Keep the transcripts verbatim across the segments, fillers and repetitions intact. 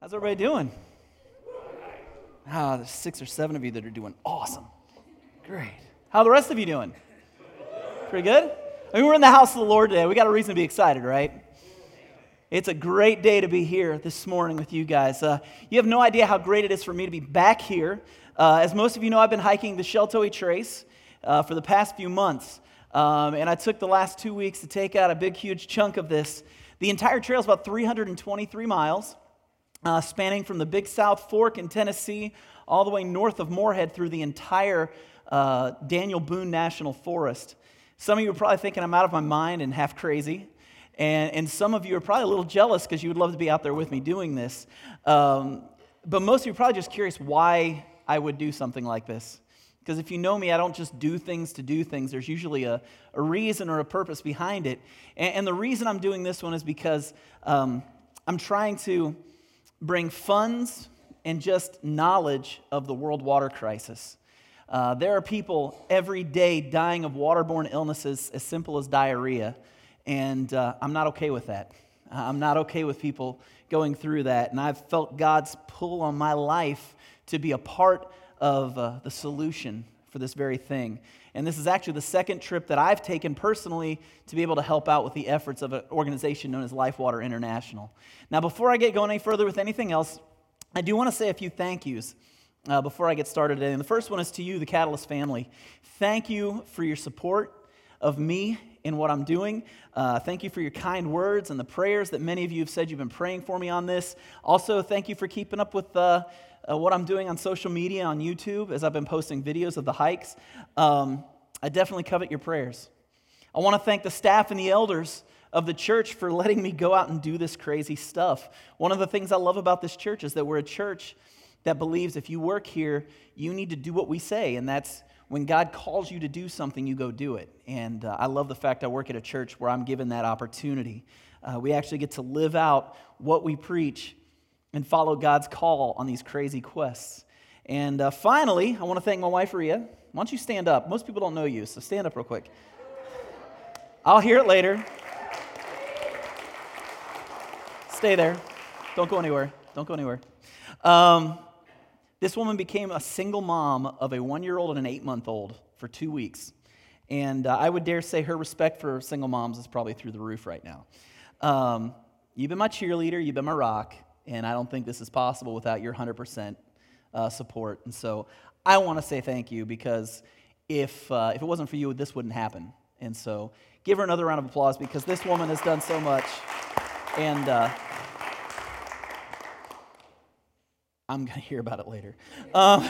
How's everybody doing? Ah, there's six or seven of you that are doing awesome. Great. How are the rest of you doing? Pretty good? I mean, we're in the house of the Lord today. We got a reason to be excited, right? It's a great day to be here this morning with you guys. Uh, you have no idea how great it is for me to be back here. Uh, as most of you know, I've been hiking the Sheltowee Trace uh, for the past few months. Um, and I took the last two weeks to take out a big, huge chunk of this. The entire trail is about three hundred twenty-three miles. Uh, spanning from the Big South Fork in Tennessee all the way north of Moorhead through the entire uh, Daniel Boone National Forest. Some of you are probably thinking I'm out of my mind and half crazy, and, and some of you are probably a little jealous because you would love to be out there with me doing this. Um, but most of you are probably just curious why I would do something like this. Because if you know me, I don't just do things to do things. There's usually a, a reason or a purpose behind it. And, and the reason I'm doing this one is because um, I'm trying to bring funds and just knowledge of the world water crisis. Uh, there are people every day dying of waterborne illnesses as simple as diarrhea, and uh, I'm not okay with that. I'm not okay with people going through that, and I've felt God's pull on my life to be a part of uh, the solution for this very thing. And this is actually the second trip that I've taken personally to be able to help out with the efforts of an organization known as LifeWater International. Now, before I get going any further with anything else, I do want to say a few thank yous uh, before I get started today. And the first one is to you, the Catalyst family. Thank you for your support of me in what I'm doing. Uh, thank you for your kind words and the prayers that many of you have said you've been praying for me on this. Also, thank you for keeping up with uh, Uh, what I'm doing on social media, on YouTube, as I've been posting videos of the hikes. Um, I definitely covet your prayers. I want to thank the staff and the elders of the church for letting me go out and do this crazy stuff. One of the things I love about this church is that we're a church that believes if you work here, you need to do what we say, and that's when God calls you to do something, you go do it. And uh, I love the fact I work at a church where I'm given that opportunity. Uh, we actually get to live out what we preach and follow God's call on these crazy quests. And uh, finally, I want to thank my wife, Rhea. Why don't you stand up? Most people don't know you, so stand up real quick. I'll hear it later. Stay there. Don't go anywhere. Don't go anywhere. Um, this woman became a single mom of a one-year-old and an eight-month-old for two weeks. And uh, I would dare say her respect for single moms is probably through the roof right now. Um, you've been my cheerleader. You've been my rock. And I don't think this is possible without your one hundred percent uh, support. And so I want to say thank you, because if uh, if it wasn't for you, this wouldn't happen. And so give her another round of applause, because this woman has done so much. And uh, I'm going to hear about it later. Um,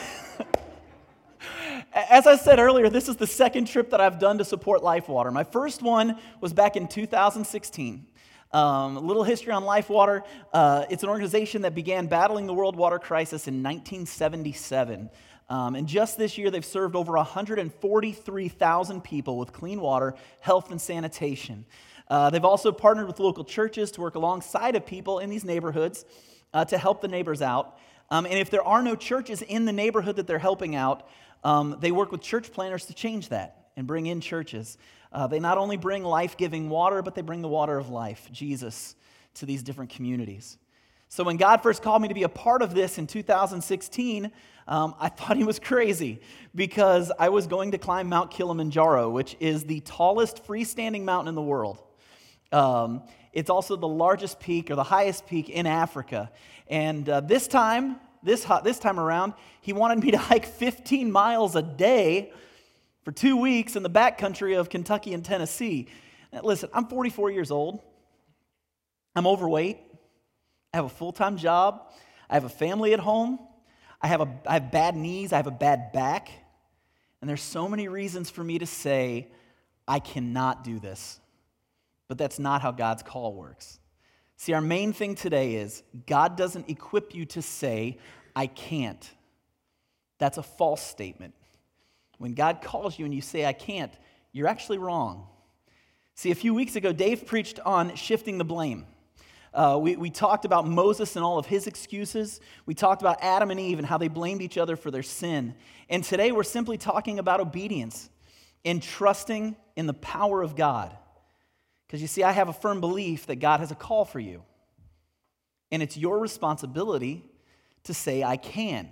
as I said earlier, this is the second trip that I've done to support LifeWater. My first one was back in two thousand sixteen. Um, a little history on LifeWater. Uh, it's an organization that began battling the world water crisis in nineteen seventy-seven. Um, and just this year, they've served over one hundred forty-three thousand people with clean water, health, and sanitation. Uh, they've also partnered with local churches to work alongside of people in these neighborhoods uh, to help the neighbors out. Um, and if there are no churches in the neighborhood that they're helping out, um, they work with church planners to change that and bring in churches. Uh, they not only bring life-giving water, but they bring the water of life, Jesus, to these different communities. So when God first called me to be a part of this in two thousand sixteen, um, I thought he was crazy, because I was going to climb Mount Kilimanjaro, which is the tallest freestanding mountain in the world. Um, it's also the largest peak, or the highest peak, in Africa. And uh, this time, this, this time around, he wanted me to hike fifteen miles a day for two weeks in the backcountry of Kentucky and Tennessee. Now, listen, I'm forty-four years old. I'm overweight. I have a full-time job. I have a family at home. I have a I have bad knees. I have a bad back. And there's so many reasons for me to say, I cannot do this. But that's not how God's call works. See, our main thing today is God doesn't equip you to say, I can't. That's a false statement. When God calls you and you say, I can't, you're actually wrong. See, a few weeks ago, Dave preached on shifting the blame. Uh, we, we talked about Moses and all of his excuses. We talked about Adam and Eve and how they blamed each other for their sin. And today we're simply talking about obedience and trusting in the power of God. Because you see, I have a firm belief that God has a call for you. and it's your responsibility to say, I can.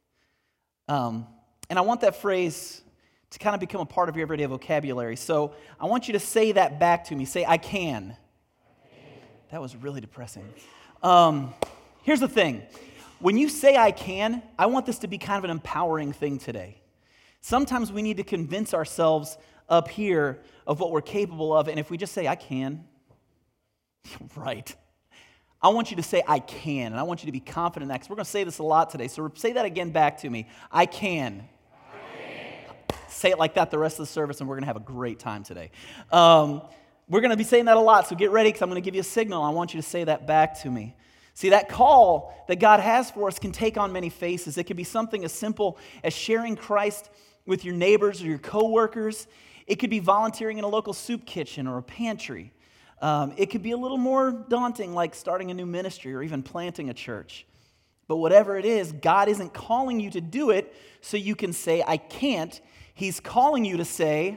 Um, and I want that phrase to kind of become a part of your everyday vocabulary. So I want you to say that back to me. Say, I can. I can. That was really depressing. Um, here's the thing. When you say I can, I want this to be kind of an empowering thing today. Sometimes we need to convince ourselves up here of what we're capable of, and if we just say, I can, right. I want you to say, I can, and I want you to be confident in that, because we're going to say this a lot today, so say that again back to me. I can. Say it like that the rest of the service, and we're going to have a great time today. Um, we're going to be saying that a lot, so get ready, because I'm going to give you a signal. I want you to say that back to me. See, that call that God has for us can take on many faces. It can be something as simple as sharing Christ with your neighbors or your coworkers. It could be volunteering in a local soup kitchen or a pantry. Um, it could be a little more daunting, like starting a new ministry or even planting a church. But whatever it is, God isn't calling you to do it so you can say, I can't. He's calling you to say,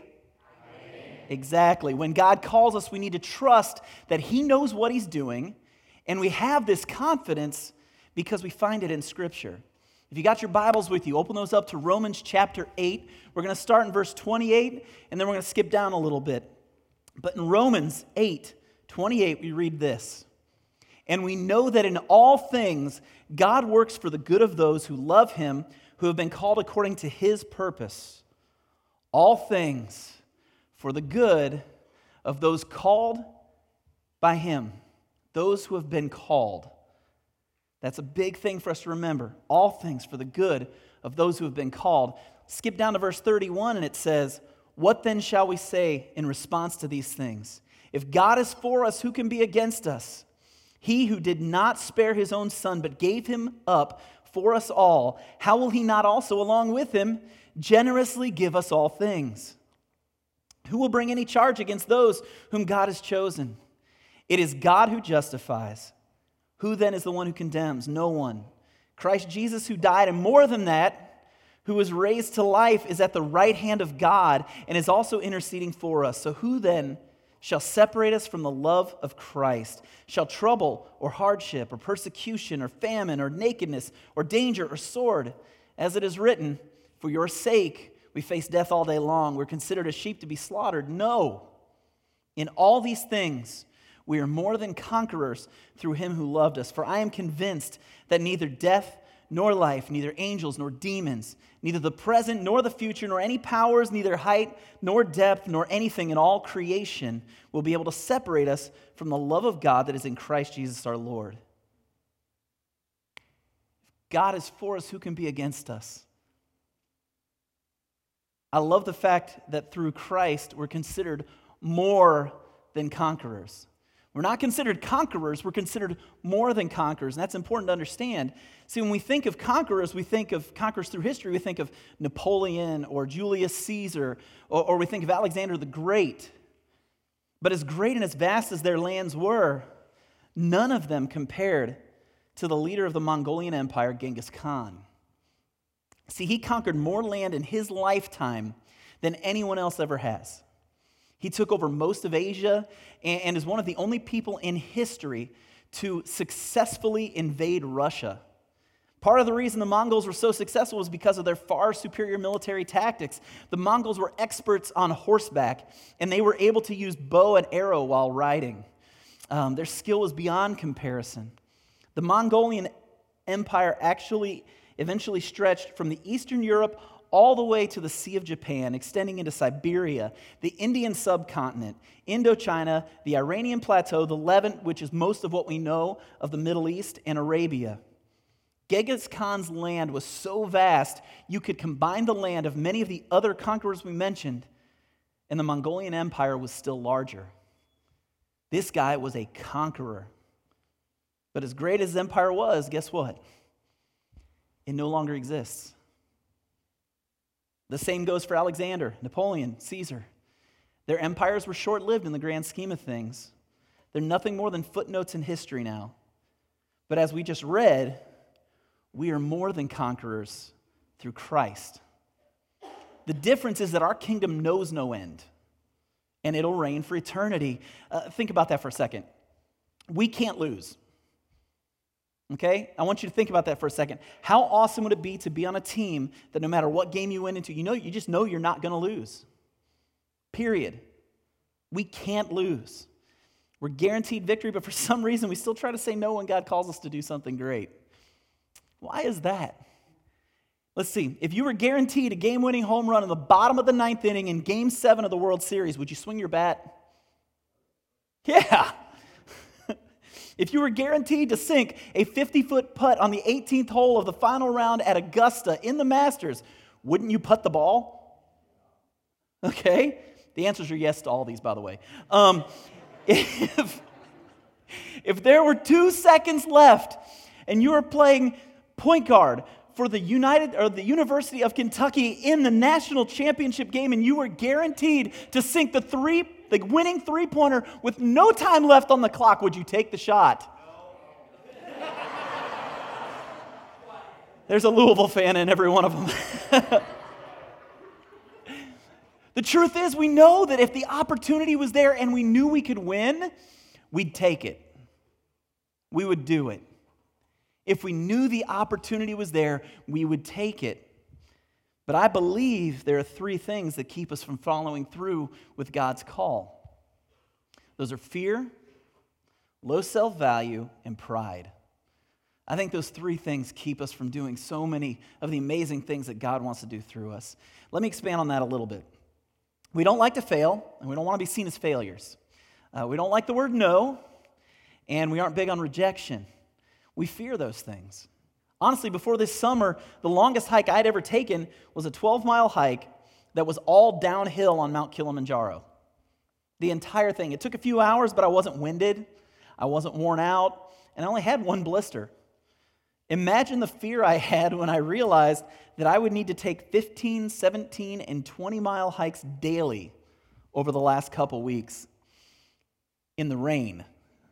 exactly. When God calls us, we need to trust that He knows what He's doing, and we have this confidence because we find it in Scripture. If you got your Bibles with you, open those up to Romans chapter eight. We're going to start in verse twenty-eight, and then we're going to skip down a little bit. But in Romans eight twenty-eight, we read this. And we know that in all things, God works for the good of those who love Him, who have been called according to His purpose. All things for the good of those called by Him, those who have been called. That's a big thing for us to remember. All things for the good of those who have been called. Skip down to verse thirty-one, and it says, what then shall we say in response to these things? If God is for us, who can be against us? He who did not spare His own Son, but gave Him up for us all, how will He not also, along with Him, generously give us all things? Who will bring any charge against those whom God has chosen? It is God who justifies. Who then is the one who condemns? No one. Christ Jesus, who died, and more than that, who was raised to life, is at the right hand of God and is also interceding for us. So who then shall separate us from the love of Christ? Shall trouble or hardship or persecution or famine or nakedness or danger or sword? As it is written, for your sake we face death all day long. We're considered as sheep to be slaughtered. No. In all these things we are more than conquerors through Him who loved us. For I am convinced that neither death nor life, neither angels nor demons, neither the present nor the future, nor any powers, neither height nor depth, nor anything in all creation will be able to separate us from the love of God that is in Christ Jesus our Lord. If God is for us, who can be against us? I love the fact that through Christ we're considered more than conquerors. We're not considered conquerors, we're considered more than conquerors, and that's important to understand. See, when we think of conquerors, we think of conquerors through history, we think of Napoleon or Julius Caesar, or, or we think of Alexander the Great. But as great and as vast as their lands were, none of them compared to the leader of the Mongolian Empire, Genghis Khan. See, he conquered more land in his lifetime than anyone else ever has. He took over most of Asia and is one of the only people in history to successfully invade Russia. Part of the reason the Mongols were so successful was because of their far superior military tactics. The Mongols were experts on horseback, and they were able to use bow and arrow while riding. Um, their skill was beyond comparison. The Mongolian Empire actually eventually stretched from the Eastern Europe all the way to the Sea of Japan, extending into Siberia, the Indian subcontinent, Indochina, the Iranian plateau, the Levant, which is most of what we know of the Middle East, and Arabia. Genghis Khan's land was so vast, you could combine the land of many of the other conquerors we mentioned, and the Mongolian Empire was still larger. This guy was a conqueror. But as great as his empire was, guess what? It no longer exists. The same goes for Alexander, Napoleon, Caesar. Their empires were short-lived in the grand scheme of things. They're nothing more than footnotes in history now. But as we just read, we are more than conquerors through Christ. The difference is that our kingdom knows no end, and it'll reign for eternity. Uh, think about that for a second. We can't lose. Okay? I want you to think about that for a second. How awesome would it be to be on a team that no matter what game you went into, you know, you just know you're not going to lose. Period. We can't lose. We're guaranteed victory, but for some reason we still try to say no when God calls us to do something great. Why is that? Let's see. If you were guaranteed a game-winning home run in the bottom of the ninth inning in Game seven of the World Series, would you swing your bat? Yeah. If you were guaranteed to sink a fifty-foot putt on the eighteenth hole of the final round at Augusta in the Masters, wouldn't you putt the ball? Okay. The answers are yes to all these, by the way. Um, if, if there were two seconds left and you were playing point guard for the United or the University of Kentucky in the national championship game, and you were guaranteed to sink the three, the winning three-pointer with no time left on the clock, would you take the shot? No. There's a Louisville fan in every one of them. The truth is, we know that if the opportunity was there and we knew we could win, we'd take it. We would do it. If we knew the opportunity was there, we would take it. But I believe there are three things that keep us from following through with God's call. Those are fear, low self-value, and pride. I think those three things keep us from doing so many of the amazing things that God wants to do through us. Let me expand on that a little bit. We don't like to fail, and we don't want to be seen as failures. Uh, we don't like the word no, and we aren't big on rejection. We fear those things. Honestly, before this summer, the longest hike I'd ever taken was a twelve-mile hike that was all downhill on Mount Kilimanjaro. The entire thing. It took a few hours, but I wasn't winded. I wasn't worn out, and I only had one blister. Imagine the fear I had when I realized that I would need to take fifteen, seventeen, and twenty-mile hikes daily over the last couple weeks in the rain.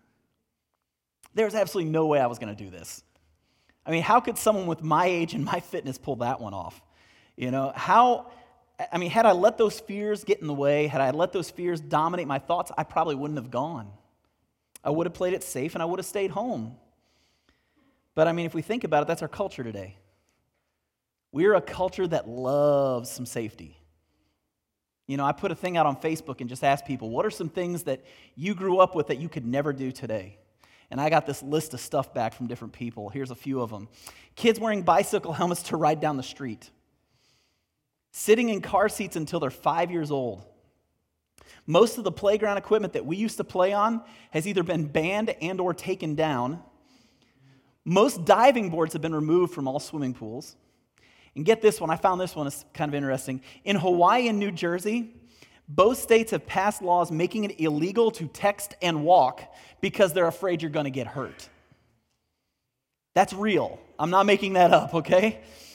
There was absolutely no way I was going to do this. I mean, how could someone with my age and my fitness pull that one off? You know, how, I mean, had I let those fears get in the way, had I let those fears dominate my thoughts, I probably wouldn't have gone. I would have played it safe and I would have stayed home. But I mean, if we think about it, that's our culture today. We're a culture that loves some safety. You know, I put a thing out on Facebook and just asked people, what are some things that you grew up with that you could never do today? And I got this list of stuff back from different people. Here's a few of them. Kids wearing bicycle helmets to ride down the street. Sitting in car seats until they're five years old. Most of the playground equipment that we used to play on has either been banned and or taken down. Most diving boards have been removed from all swimming pools. And get this one, I found this one is kind of interesting. In Hawaii and New Jersey, both states have passed laws making it illegal to text and walk because they're afraid you're going to get hurt. That's real. I'm not making that up, okay?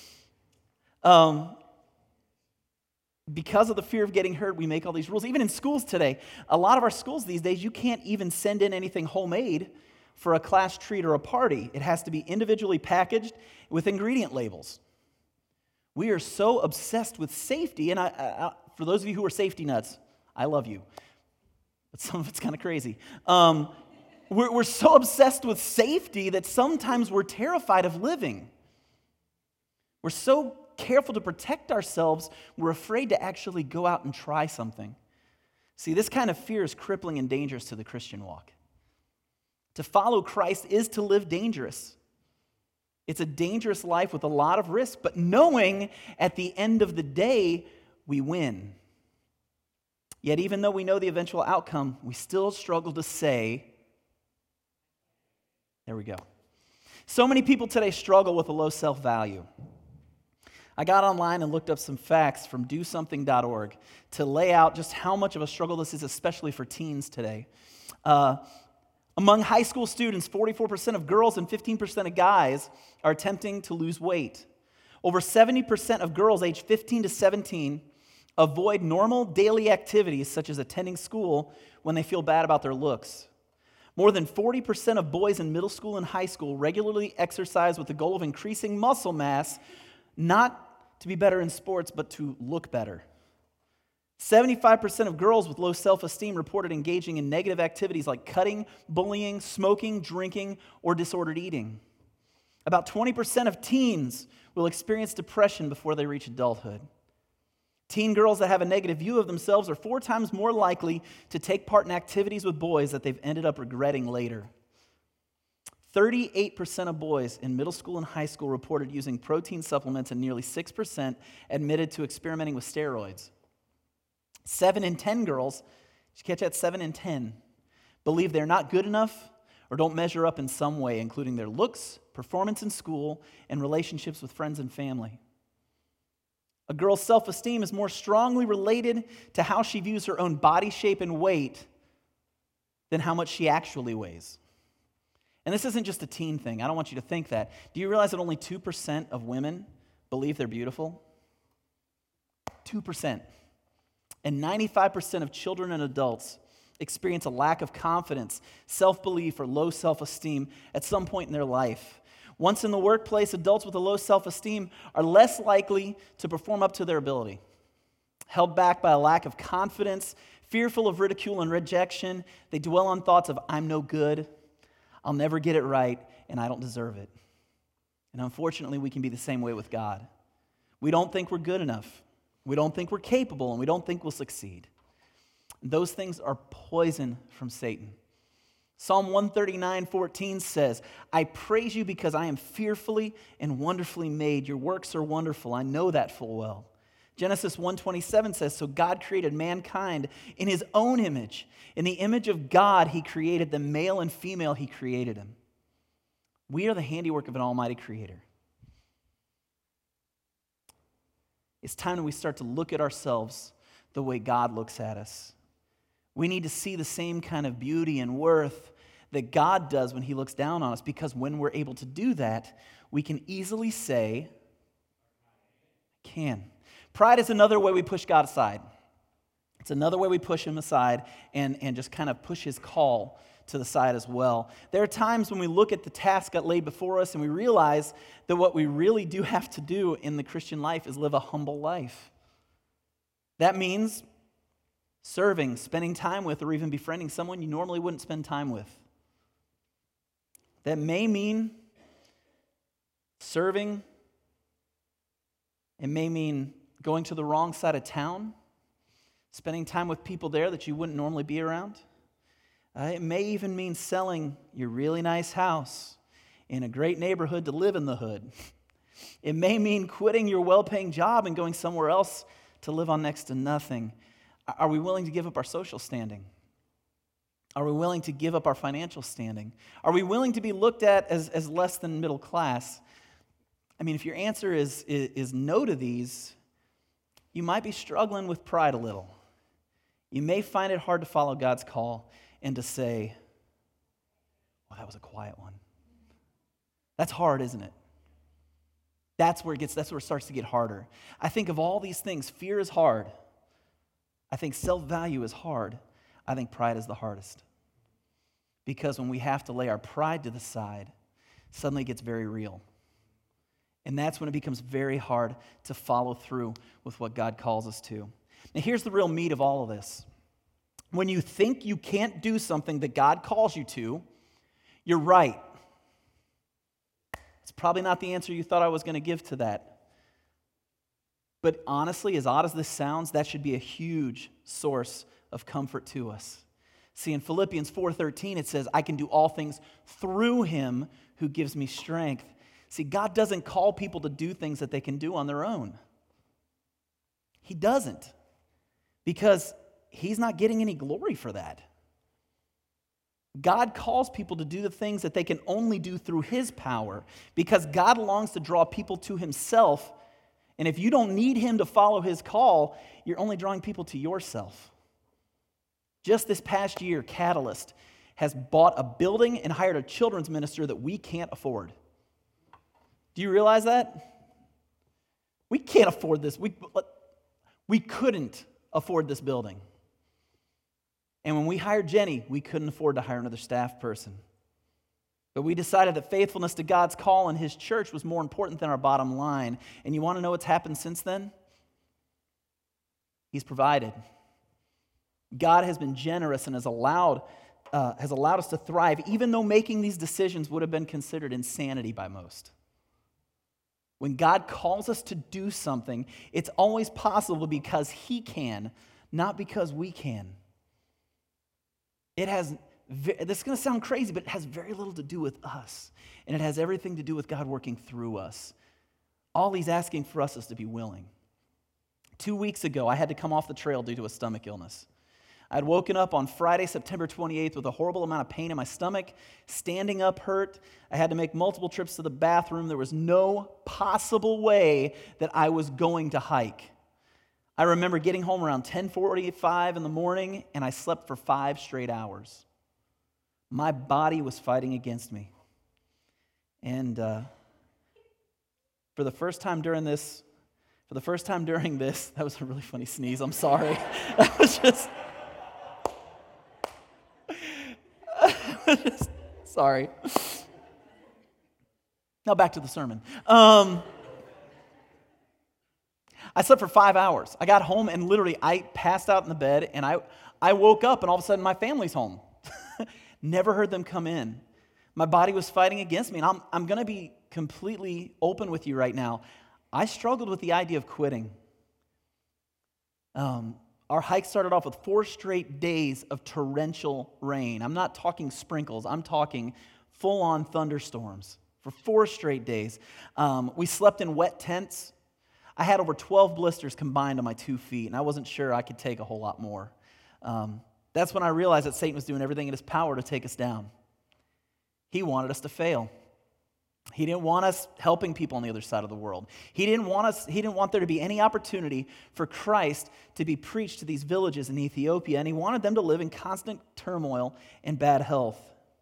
Um, because of the fear of getting hurt, we make all these rules. Even in schools today, a lot of our schools these days, you can't even send in anything homemade for a class treat or a party. It has to be individually packaged with ingredient labels. We are so obsessed with safety, and I, I, for those of you who are safety nuts, I love you, but some of it's kind of crazy. Um, we're, we're so obsessed with safety that sometimes we're terrified of living. We're so careful to protect ourselves, we're afraid to actually go out and try something. See, this kind of fear is crippling and dangerous to the Christian walk. To follow Christ is to live dangerous. It's a dangerous life with a lot of risk, but knowing at the end of the day, we win. Yet even though we know the eventual outcome, we still struggle to say, there we go. So many people today struggle with a low self-value. I got online and looked up some facts from do something dot org to lay out just how much of a struggle this is, especially for teens today. Uh, Among high school students, forty-four percent of girls and fifteen percent of guys are attempting to lose weight. Over seventy percent of girls aged fifteen to seventeen avoid normal daily activities such as attending school when they feel bad about their looks. More than forty percent of boys in middle school and high school regularly exercise with the goal of increasing muscle mass, not to be better in sports, but to look better. seventy-five percent of girls with low self-esteem reported engaging in negative activities like cutting, bullying, smoking, drinking, or disordered eating. About twenty percent of teens will experience depression before they reach adulthood. Teen girls that have a negative view of themselves are four times more likely to take part in activities with boys that they've ended up regretting later. thirty-eight percent of boys in middle school and high school reported using protein supplements, and nearly six percent admitted to experimenting with steroids. Seven in ten girls, did you catch that? Seven in ten believe they're not good enough or don't measure up in some way, including their looks, performance in school, and relationships with friends and family. A girl's self-esteem is more strongly related to how she views her own body shape and weight than how much she actually weighs. And this isn't just a teen thing. I don't want you to think that. Do you realize that only two percent of women believe they're beautiful? two percent. And ninety-five percent of children and adults experience a lack of confidence, self-belief, or low self-esteem at some point in their life. Once in the workplace, adults with a low self-esteem are less likely to perform up to their ability. Held back by a lack of confidence, fearful of ridicule and rejection, they dwell on thoughts of, I'm no good, I'll never get it right, and I don't deserve it. And unfortunately, we can be the same way with God. We don't think we're good enough. We don't think we're capable, and we don't think we'll succeed. Those things are poison from Satan. Psalm one thirty-nine fourteen says, I praise you because I am fearfully and wonderfully made. Your works are wonderful. I know that full well. Genesis one twenty-seven says, so God created mankind in his own image. In the image of God, he created them, male and female, he created them. We are the handiwork of an almighty creator. It's time that we start to look at ourselves the way God looks at us. We need to see the same kind of beauty and worth that God does when he looks down on us, because when we're able to do that, we can easily say, I can. Pride is another way we push God aside. It's another way we push him aside and, and just kind of push his call to the side as well. There are times when we look at the task that laid before us and we realize that what we really do have to do in the Christian life is live a humble life. That means serving, spending time with, or even befriending someone you normally wouldn't spend time with. That may mean serving. It may mean going to the wrong side of town, spending time with people there that you wouldn't normally be around. Uh, it may even mean selling your really nice house in a great neighborhood to live in the hood. It may mean quitting your well-paying job and going somewhere else to live on next to nothing. Are we willing to give up our social standing? Are we willing to give up our financial standing? Are we willing to be looked at as, as less than middle class? I mean, if your answer is, is, is no to these, you might be struggling with pride a little. You may find it hard to follow God's call and to say, well, that was a quiet one. That's hard, isn't it? That's where it gets, that's where it starts to get harder. I think of all these things, fear is hard. I think self-value is hard. I think pride is the hardest. Because when we have to lay our pride to the side, suddenly it gets very real. And that's when it becomes very hard to follow through with what God calls us to. Now here's the real meat of all of this. When you think you can't do something that God calls you to, you're right. It's probably not the answer you thought I was going to give to that. But honestly, as odd as this sounds, that should be a huge source of comfort to us. See, in Philippians four thirteen, it says, I can do all things through him who gives me strength. See, God doesn't call people to do things that they can do on their own. He doesn't. Because he's not getting any glory for that. God calls people to do the things that they can only do through his power, because God longs to draw people to himself. And if you don't need him to follow his call, you're only drawing people to yourself. Just this past year, Catalyst has bought a building and hired a children's minister that we can't afford. Do you realize that? We can't afford this. We, we couldn't afford this building. And when we hired Jenny, we couldn't afford to hire another staff person. But we decided that faithfulness to God's call in his church was more important than our bottom line. And you want to know what's happened since then? He's provided. God has been generous and has allowed, uh, has allowed us to thrive, even though making these decisions would have been considered insanity by most. When God calls us to do something, it's always possible because He can, not because we can. It has, this is going to sound crazy, but it has very little to do with us. And it has everything to do with God working through us. All He's asking for us is to be willing. Two weeks ago, I had to come off the trail due to a stomach illness. I'd woken up on Friday, September twenty-eighth with a horrible amount of pain in my stomach. Standing up hurt. I had to make multiple trips to the bathroom. There was no possible way that I was going to hike. I remember getting home around ten forty-five in the morning, and I slept for five straight hours. My body was fighting against me. And uh, for the first time during this, for the first time during this, that was a really funny sneeze, I'm sorry. That was just... Sorry. Now back to the sermon. Um, I slept for five hours. I got home and literally I passed out in the bed and I, I woke up and all of a sudden my family's home. Never heard them come in. My body was fighting against me, and I'm, I'm going to be completely open with you right now. I struggled with the idea of quitting. Um, Our hike started off with four straight days of torrential rain. I'm not talking sprinkles. I'm talking full-on thunderstorms for four straight days. Um, we slept in wet tents. I had over twelve blisters combined on my two feet, and I wasn't sure I could take a whole lot more. Um, that's when I realized that Satan was doing everything in his power to take us down. He wanted us to fail. He didn't want us helping people on the other side of the world. He didn't want us, he didn't want there to be any opportunity for Christ to be preached to these villages in Ethiopia, and he wanted them to live in constant turmoil and bad health.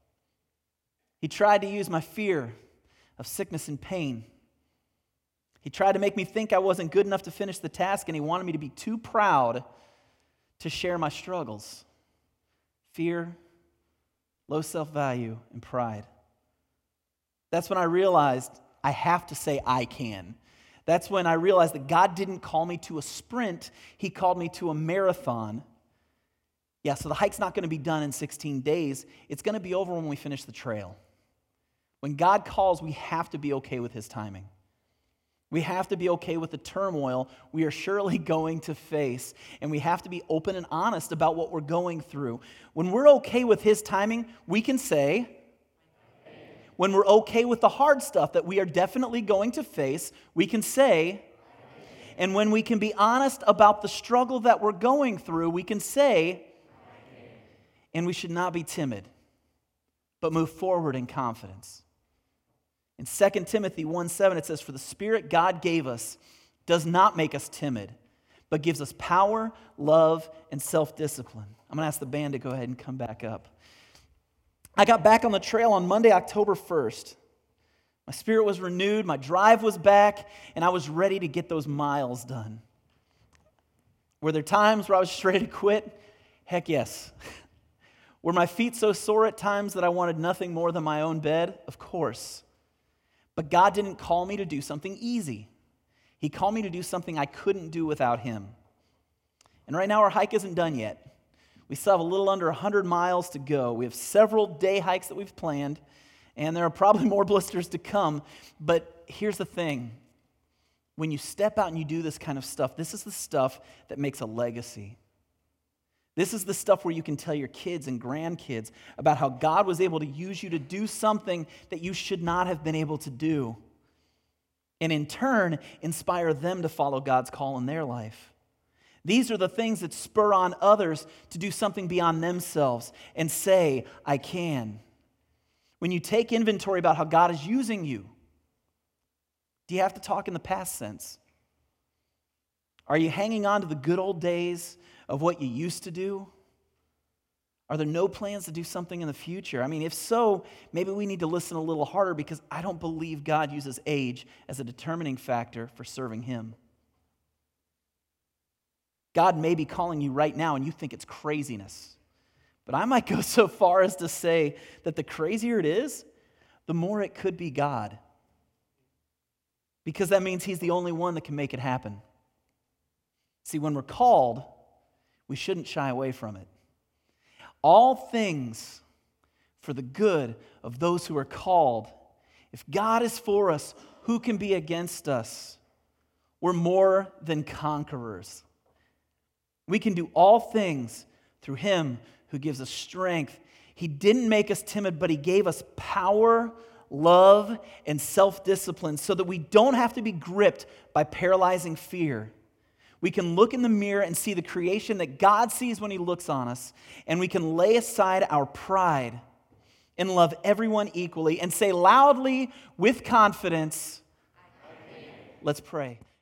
He tried to use my fear of sickness and pain. He tried to make me think I wasn't good enough to finish the task, and he wanted me to be too proud to share my struggles. Fear, low self-value, and pride. That's when I realized I have to say I can. That's when I realized that God didn't call me to a sprint, He called me to a marathon. Yeah, so the hike's not going to be done in sixteen days. It's going to be over when we finish the trail. When God calls, we have to be okay with His timing. We have to be okay with the turmoil we are surely going to face, and we have to be open and honest about what we're going through. When we're okay with His timing, we can say, when we're okay with the hard stuff that we are definitely going to face, we can say, and when we can be honest about the struggle that we're going through, we can say, and we should not be timid, but move forward in confidence. In Second Timothy one seven, it says, "For the Spirit God gave us does not make us timid, but gives us power, love, and self-discipline." I'm going to ask the band to go ahead and come back up. I got back on the trail on Monday, October first. My spirit was renewed, my drive was back, and I was ready to get those miles done. Were there times where I was just ready to quit? Heck yes. Were my feet so sore at times that I wanted nothing more than my own bed? Of course. But God didn't call me to do something easy. He called me to do something I couldn't do without Him. And right now our hike isn't done yet. We still have a little under one hundred miles to go. We have several day hikes that we've planned, and there are probably more blisters to come. But here's the thing. When you step out and you do this kind of stuff, this is the stuff that makes a legacy. This is the stuff where you can tell your kids and grandkids about how God was able to use you to do something that you should not have been able to do, and in turn, inspire them to follow God's call in their life. These are the things that spur on others to do something beyond themselves and say, I can. When you take inventory about how God is using you, do you have to talk in the past sense? Are you hanging on to the good old days of what you used to do? Are there no plans to do something in the future? I mean, if so, maybe we need to listen a little harder, because I don't believe God uses age as a determining factor for serving Him. God may be calling you right now and you think it's craziness. But I might go so far as to say that the crazier it is, the more it could be God. Because that means He's the only one that can make it happen. See, when we're called, we shouldn't shy away from it. All things for the good of those who are called. If God is for us, who can be against us? We're more than conquerors. We can do all things through him who gives us strength. He didn't make us timid, but he gave us power, love, and self-discipline so that we don't have to be gripped by paralyzing fear. We can look in the mirror and see the creation that God sees when he looks on us, and we can lay aside our pride and love everyone equally and say loudly with confidence, let's pray.